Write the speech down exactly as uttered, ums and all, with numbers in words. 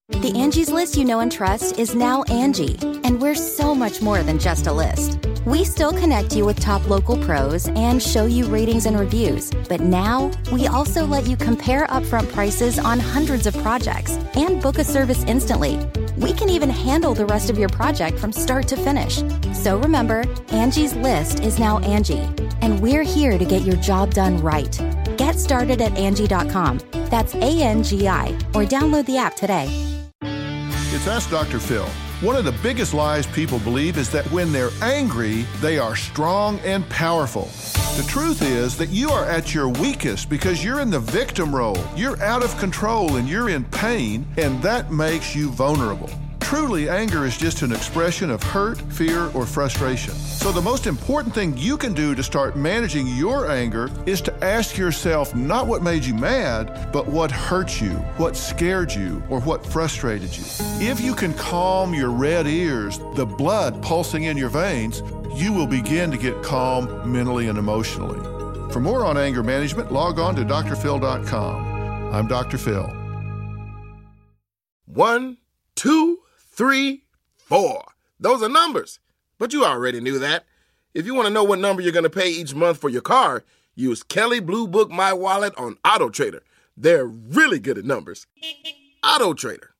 The Angie's List you know and trust is now Angie, and we're so much more than just a list. We still connect you with top local pros and show you ratings and reviews, but now we also let you compare upfront prices on hundreds of projects and book a service instantly. We can even handle the rest of your project from start to finish. So remember, Angie's List is now Angie, and we're here to get your job done right. Get started at Angie dot com. That's A N G I, or download the app today. It's Ask Doctor Phil. One of the biggest lies people believe is that when they're angry, they are strong and powerful. The truth is that you are at your weakest because you're in the victim role. You're out of control and you're in pain, and that makes you vulnerable. Truly, anger is just an expression of hurt, fear, or frustration. So the most important thing you can do to start managing your anger is to ask yourself not what made you mad, but what hurt you, what scared you, or what frustrated you. If you can calm your red ears, the blood pulsing in your veins, you will begin to get calm mentally and emotionally. For more on anger management, log on to D R phil dot com. I'm Doctor Phil. One, two, three, four. Those are numbers, but you already knew that. If you want to know what number you're going to pay each month for your car, use Kelley Blue Book My Wallet on AutoTrader. They're really good at numbers. AutoTrader.